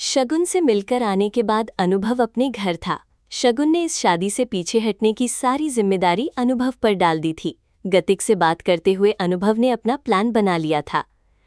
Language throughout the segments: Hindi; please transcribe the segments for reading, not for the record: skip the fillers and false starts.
शगुन से मिलकर आने के बाद अनुभव अपने घर था। शगुन ने इस शादी से पीछे हटने की सारी जिम्मेदारी अनुभव पर डाल दी थी। गतिक से बात करते हुए अनुभव ने अपना प्लान बना लिया था।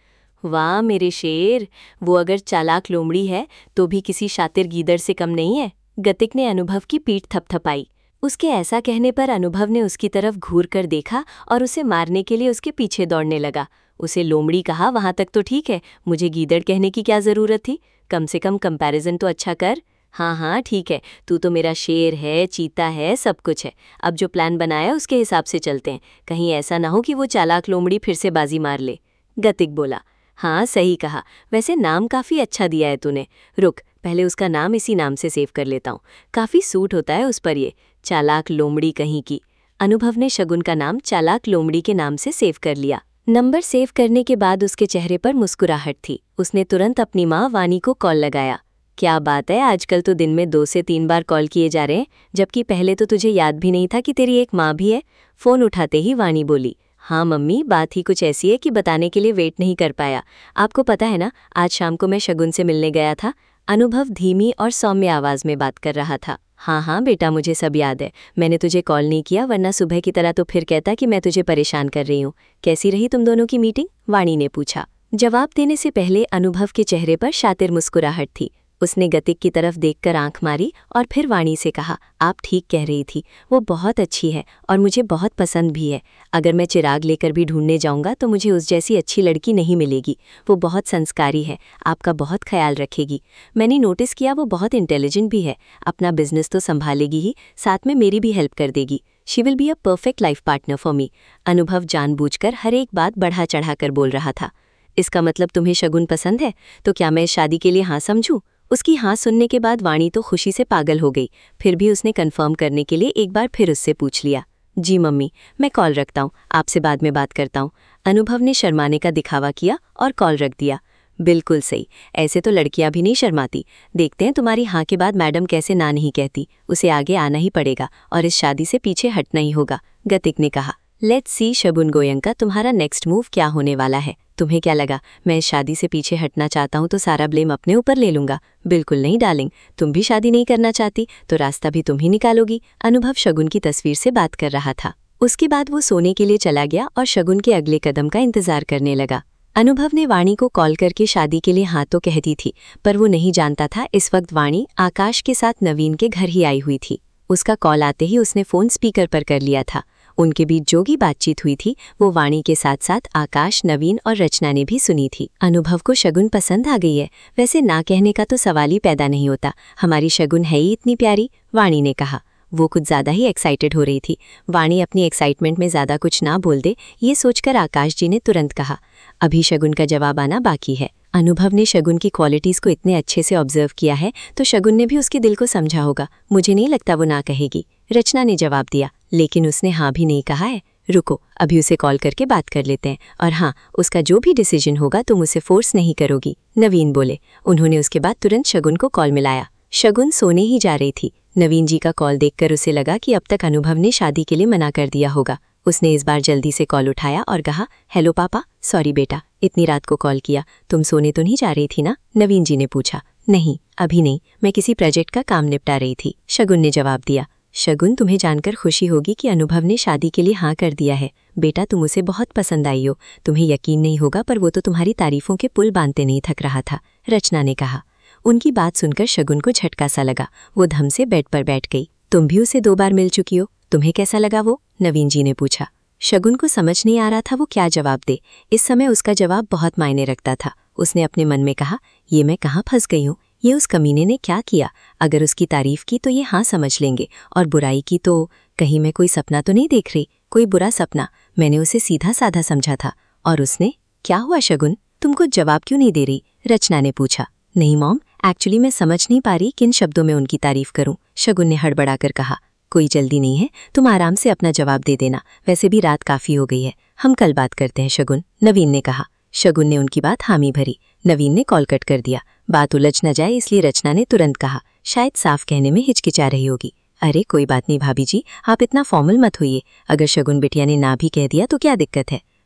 वाह मेरे शेर, वो अगर चालाक लोमड़ी है तो भी किसी शातिर गीदड़ से कम नहीं है। गतिक ने अनुभव की पीठ थपथपाई। उसके ऐसा कहने पर अनुभव ने उसकी तरफ घूर कर देखा और उसे मारने के लिए उसके पीछे दौड़ने लगा। उसे लोमड़ी कहा, वहां तक तो ठीक है, मुझे गीदड़ कहने की क्या जरूरत थी? कम से कम कंपैरिजन तो अच्छा कर। हाँ हाँ ठीक है, तू तो मेरा शेर है, चीता है, सब कुछ है। अब जो प्लान बनाया उसके हिसाब से चलते हैं। कहीं ऐसा ना हो कि वो चालाक लोमड़ी फिर से बाजी मार ले। गतिक बोला, हाँ सही कहा, वैसे नाम काफ़ी अच्छा दिया है तूने। रुक, पहले उसका नाम इसी नाम से सेव कर लेता हूँ, काफ़ी सूट होता है उस पर ये, चालाक लोमड़ी कहीं की। अनुभव ने शगुन का नाम चालाक लोमड़ी के नाम से सेव कर लिया। नंबर सेव करने के बाद उसके चेहरे पर मुस्कुराहट थी। उसने तुरंत अपनी माँ वानी को कॉल लगाया। क्या बात है, आजकल तो दिन में 2 से 3 बार कॉल किए जा रहे हैं, जबकि पहले तो तुझे याद भी नहीं था कि तेरी एक माँ भी है। फ़ोन उठाते ही वानी बोली, हाँ मम्मी, बात ही कुछ ऐसी है कि बताने के लिए वेट नहीं कर पाया। आपको पता है ना, आज शाम को मैं शगुन से मिलने गया था। अनुभव धीमी और सौम्य आवाज़ में बात कर रहा था। हाँ हाँ बेटा, मुझे सब याद है। मैंने तुझे कॉल नहीं किया, वरना सुबह की तरह तो फिर कहता कि मैं तुझे परेशान कर रही हूँ। कैसी रही तुम दोनों की मीटिंग? वाणी ने पूछा। जवाब देने से पहले अनुभव के चेहरे पर शातिर मुस्कुराहट थी। उसने गतिक की तरफ देखकर आंख मारी और फिर वाणी से कहा, आप ठीक कह रही थी, वो बहुत अच्छी है और मुझे बहुत पसंद भी है। अगर मैं चिराग लेकर भी ढूंढने जाऊंगा तो मुझे उस जैसी अच्छी लड़की नहीं मिलेगी। वो बहुत संस्कारी है, आपका बहुत ख्याल रखेगी। मैंने नोटिस किया वो बहुत इंटेलिजेंट भी है। अपना बिजनेस तो संभालेगी ही, साथ में मेरी भी हेल्प कर देगी। She will be a perfect life partner for me. Anubhav जानबूझकर हर एक बात बढ़ा चढ़ाकर बोल रहा था। इसका मतलब तुम्हें शगुन पसंद है? तो क्या मैं इस शादी के लिए हाँ समझूं? उसकी हाँ सुनने के बाद वाणी तो खुशी से पागल हो गई। फिर भी उसने कंफर्म करने के लिए एक बार फिर उससे पूछ लिया। जी मम्मी, मैं कॉल रखता हूँ, आपसे बाद में बात करता हूँ। अनुभव ने शर्माने का दिखावा किया और कॉल रख दिया। बिल्कुल सही, ऐसे तो लड़कियां भी नहीं शर्माती। देखते हैं तुम्हारी हाँ के बाद मैडम कैसे ना नहीं कहती। उसे आगे आना ही पड़ेगा और इस शादी से पीछे हटना ही होगा। गतिक ने कहा, लेट्स सी शगुन गोयंका, तुम्हारा नेक्स्ट मूव क्या होने वाला है? तुम्हें क्या लगा मैं इस शादी से पीछे हटना चाहता हूँ तो सारा ब्लेम अपने ऊपर ले लूंगा? बिल्कुल नहीं डार्लिंग, तुम भी शादी नहीं करना चाहती तो रास्ता भी तुम ही निकालोगी। अनुभव शगुन की तस्वीर से बात कर रहा था। उसके बाद वो सोने के लिए चला गया और शगुन के अगले कदम का इंतजार करने लगा। अनुभव ने वाणी को कॉल करके शादी के लिए हाँ तो कह दी थी, पर वो नहीं जानता था इस वक्त वाणी आकाश के साथ नवीन के घर ही आई हुई थी। उसका कॉल आते ही उसने फ़ोन स्पीकर पर कर लिया था। उनके बीच जो भी बातचीत हुई थी वो वाणी के साथ साथ आकाश, नवीन और रचना ने भी सुनी थी। अनुभव को शगुन पसंद आ गई है, वैसे ना कहने का तो सवाल ही पैदा नहीं होता। हमारी शगुन है ही इतनी प्यारी, वाणी ने कहा। वो कुछ ज़्यादा ही एक्साइटेड हो रही थी। वाणी अपनी एक्साइटमेंट में ज़्यादा कुछ ना बोल दे, ये सोचकर आकाश जी ने तुरंत कहा, अभी शगुन का जवाब आना बाकी है। अनुभव ने शगुन की क्वालिटीज़ को इतने अच्छे से ऑब्जर्व किया है तो शगुन ने भी उसके दिल को समझा होगा। मुझे नहीं लगता वो ना कहेगी। रचना ने जवाब दिया, लेकिन उसने हाँ भी नहीं कहा है। रुको, अभी उसे कॉल करके बात कर लेते हैं, और हाँ, उसका जो भी डिसीजन होगा तुम उसे फोर्स नहीं करोगी, नवीन बोले। उन्होंने उसके बाद तुरंत शगुन को कॉल मिलाया। शगुन सोने ही जा रही थी। नवीन जी का कॉल देखकर उसे लगा कि अब तक अनुभव ने शादी के लिए मना कर दिया होगा। उसने इस बार जल्दी से कॉल उठाया और कहा, हेलो पापा, सॉरी बेटा, इतनी रात को कॉल किया। तुम सोने तो नहीं जा रही थी ना? नवीन जी ने पूछा। नहीं, अभी नहीं, मैं किसी प्रोजेक्ट का काम निपटा रही थी, शगुन ने जवाब दिया। शगुन, तुम्हें जानकर खुशी होगी कि अनुभव ने शादी के लिए हाँ कर दिया है। बेटा, तुम उसे बहुत पसंद आई हो। तुम्हें यकीन नहीं होगा पर वो तो तुम्हारी तारीफों के पुल बांधते नहीं थक रहा था, रचना ने कहा। उनकी बात सुनकर शगुन को झटका सा लगा। वो धम से बेड पर बैठ गई। तुम भी उसे 2 बार मिल चुकी हो, तुम्हें कैसा लगा वो? नवीन जी ने पूछा। शगुन को समझ नहीं आ रहा था वो क्या जवाब दे। इस समय उसका जवाब बहुत मायने रखता था। उसने अपने मन में कहा, ये मैं कहाँ फंस गई हूँ? ये उस कमीने ने क्या किया? अगर उसकी तारीफ की तो ये हाँ समझ लेंगे, और बुराई की तो कहीं मैं कोई सपना तो नहीं देख रही, कोई बुरा सपना? मैंने उसे सीधा साधा समझा था, और उसने? क्या हुआ शगुन, तुम कुछ जवाब क्यों नहीं दे रही? रचना ने पूछा। नहीं मॉम, एक्चुअली मैं समझ नहीं पा रही किन शब्दों में उनकी तारीफ करूं, शगुन ने हड़बड़ाकर कहा। कोई जल्दी नहीं है, तुम आराम से अपना जवाब दे देना, वैसे भी रात काफ़ी हो गई है, हम कल बात करते हैं शगुन, नवीन ने कहा। शगुन ने उनकी बात हामी भरी। नवीन ने कॉल कट कर दिया। बात उलझ न जाए इसलिए रचना ने तुरंत कहा, शायद साफ कहने में हिचकिचा रही होगी। अरे कोई बात नहीं भाभी जी, आप इतना फॉर्मल मत होइए। अगर शगुन बिटिया ने ना भी कह दिया तो क्या दिक्कत है?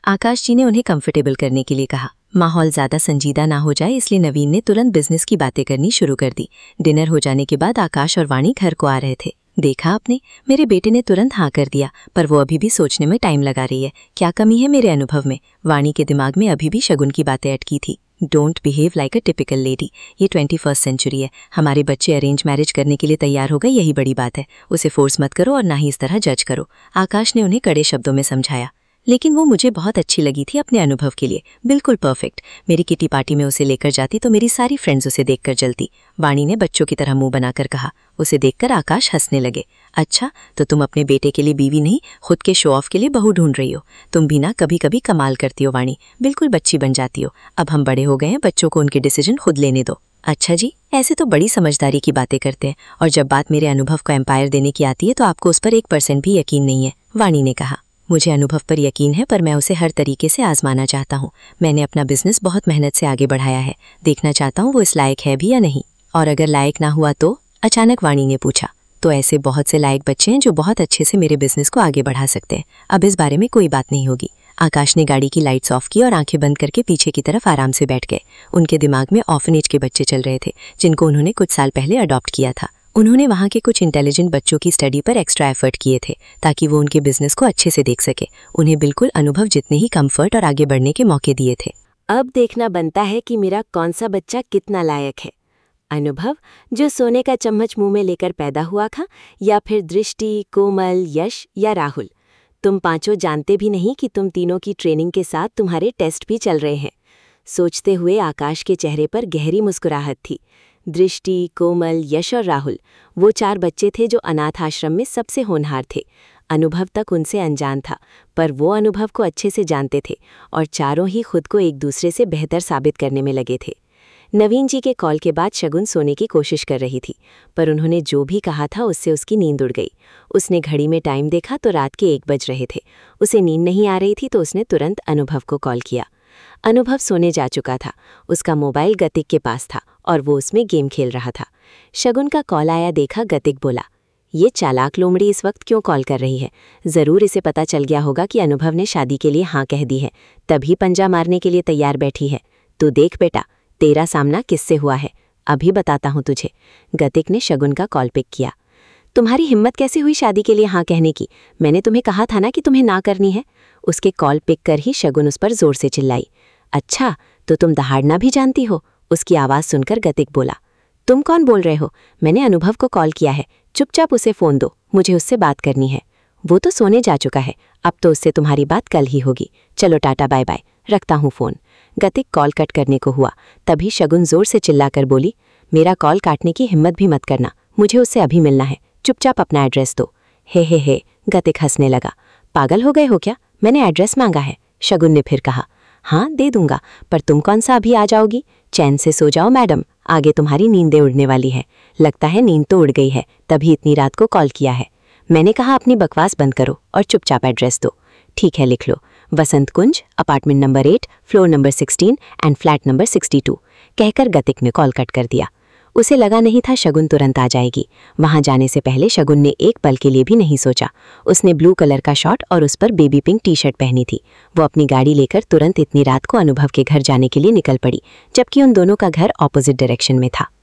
आकाश जी ने उन्हें कंफर्टेबल करने के लिए कहा। माहौल ज्यादा संजीदा ना हो जाए इसलिए नवीन ने तुरंत बिजनेस की बातें करनी शुरू कर दी। डिनर हो जाने के बाद आकाश और वाणी घर को आ रहे थे। देखा आपने, मेरे बेटे ने तुरंत हाँ कर दिया, पर वो अभी भी सोचने में टाइम लगा रही है। क्या कमी है मेरे अनुभव में? वाणी के दिमाग में अभी भी शगुन की बातें अटकी थी। Don't behave like a typical lady. ये 21st सेंचुरी है। हमारे बच्चे अरेंज मैरिज करने के लिए तैयार हो गए, यही बड़ी बात है। उसे फोर्स मत करो और ना ही इस तरह जज करो। आकाश ने उन्हें कड़े शब्दों में समझाया। लेकिन वो मुझे बहुत अच्छी लगी थी अपने अनुभव के लिए, बिल्कुल परफेक्ट। मेरी किटी पार्टी में उसे लेकर जाती तो मेरी सारी फ्रेंड्स उसे देखकर जलती। वाणी ने बच्चों की तरह मुंह बनाकर कहा। उसे देखकर आकाश हंसने लगे। अच्छा, तो तुम अपने बेटे के लिए बीवी नहीं, खुद के शो ऑफ के लिए बहू ढूंढ रही हो। तुम भी ना कभी कभी कमाल करती हो वाणी, बिल्कुल बच्ची बन जाती हो। अब हम बड़े हो गए हैं, बच्चों को उनके डिसीजन खुद लेने दो। अच्छा जी, ऐसे तो बड़ी समझदारी की बातें करते हैं, और जब बात मेरे अनुभव को एम्पायर देने की आती है तो आपको उस पर 1% भी यकीन नहीं है। वाणी ने कहा। मुझे अनुभव पर यकीन है, पर मैं उसे हर तरीके से आजमाना चाहता हूँ। मैंने अपना बिजनेस बहुत मेहनत से आगे बढ़ाया है। देखना चाहता हूँ वो इस लायक है भी या नहीं। और अगर लायक ना हुआ तो? अचानक वाणी ने पूछा। तो ऐसे बहुत से लायक बच्चे हैं जो बहुत अच्छे से मेरे बिजनेस को आगे बढ़ा सकते हैं। अब इस बारे में कोई बात नहीं होगी। आकाश ने गाड़ी की लाइट्स ऑफ की और आंखें बंद करके पीछे की तरफ आराम से बैठ गए। उनके दिमाग में ऑर्फनेज के बच्चे चल रहे थे, जिनको उन्होंने कुछ साल पहले अडॉप्ट किया था। उन्होंने वहाँ के कुछ इंटेलिजेंट बच्चों की स्टडी पर एक्स्ट्रा एफर्ट किए थे, ताकि वो उनके बिजनेस को अच्छे से देख सके। उन्हें बिल्कुल अनुभव जितने ही कंफर्ट और आगे बढ़ने के मौके दिए थे। अब देखना बनता है कि मेरा कौन सा बच्चा कितना लायक है। अनुभव, जो सोने का चम्मच मुंह में लेकर पैदा हुआ था, या फिर दृष्टि, कोमल, यश या राहुल? तुम पांचों जानते भी नहीं कि तुम तीनों की ट्रेनिंग के साथ तुम्हारे टेस्ट भी चल रहे हैं। सोचते हुए आकाश के चेहरे पर गहरी मुस्कुराहट थी। दृष्टि, कोमल, यश और राहुल, वो 4 बच्चे थे जो अनाथ आश्रम में सबसे होनहार थे। अनुभव तक उनसे अनजान था, पर वो अनुभव को अच्छे से जानते थे, और चारों ही खुद को एक दूसरे से बेहतर साबित करने में लगे थे। नवीन जी के कॉल के बाद शगुन सोने की कोशिश कर रही थी, पर उन्होंने जो भी कहा था उससे उसकी नींद उड़ गई। उसने घड़ी में टाइम देखा तो रात के 1 बज रहे थे। उसे नींद नहीं आ रही थी तो उसने तुरंत अनुभव को कॉल किया। अनुभव सोने जा चुका था। उसका मोबाइल गतिक के पास था और वो उसमें गेम खेल रहा था। शगुन का कॉल आया देखा गतिक बोला, ये चालाक लोमड़ी इस वक्त क्यों कॉल कर रही है? ज़रूर इसे पता चल गया होगा कि अनुभव ने शादी के लिए हाँ कह दी है, तभी पंजा मारने के लिए तैयार बैठी है। तू देख बेटा, तेरा सामना किससे हुआ है, अभी बताता हूँ तुझे। गतिक ने शगुन का कॉल पिक किया। तुम्हारी हिम्मत कैसे हुई शादी के लिए हाँ कहने की? मैंने तुम्हें कहा था ना कि तुम्हें ना करनी है। उसके कॉल पिक कर ही शगुन उस पर जोर से चिल्लाई। अच्छा, तो तुम दहाड़ना भी जानती हो? उसकी आवाज़ सुनकर गतिक बोला। तुम कौन बोल रहे हो? मैंने अनुभव को कॉल किया है, चुपचाप उसे फ़ोन दो, मुझे उससे बात करनी है। वो तो सोने जा चुका है, अब तो उससे तुम्हारी बात कल ही होगी। चलो टाटा बाय बाय, रखता हूँ फ़ोन। गतिक कॉल कट करने को हुआ, तभी शगुन जोर से चिल्लाकर बोली, मेरा कॉल काटने की हिम्मत भी मत करना, मुझे उससे अभी मिलना है, चुपचाप अपना एड्रेस दो। हे, गतिक हंसने लगा। पागल हो गए हो क्या? मैंने एड्रेस मांगा है, शगुन ने फिर कहा। हाँ दे दूंगा, पर तुम कौन सा अभी आ जाओगी? चैन से सो जाओ मैडम, आगे तुम्हारी नींदें उड़ने वाली है। लगता है नींद तो उड़ गई है, तभी इतनी रात को कॉल किया है। मैंने कहा अपनी बकवास बंद करो और चुपचाप एड्रेस दो। ठीक है लिख लो, Vasant Kunj, apartment number 8, floor number 16 and flat number 62, कहकर गतिक ने कॉल कट कर दिया। उसे लगा नहीं था शगुन तुरंत आ जाएगी। वहां जाने से पहले शगुन ने एक पल के लिए भी नहीं सोचा। उसने ब्लू कलर का शॉर्ट और उस पर बेबी पिंक टी-शर्ट पहनी थी। वो अपनी गाड़ी लेकर तुरंत इतनी रात को अनुभव के घर जाने के लिए निकल पड़ी, जबकि उन दोनों का घर ऑपोजिट डायरेक्शन में था।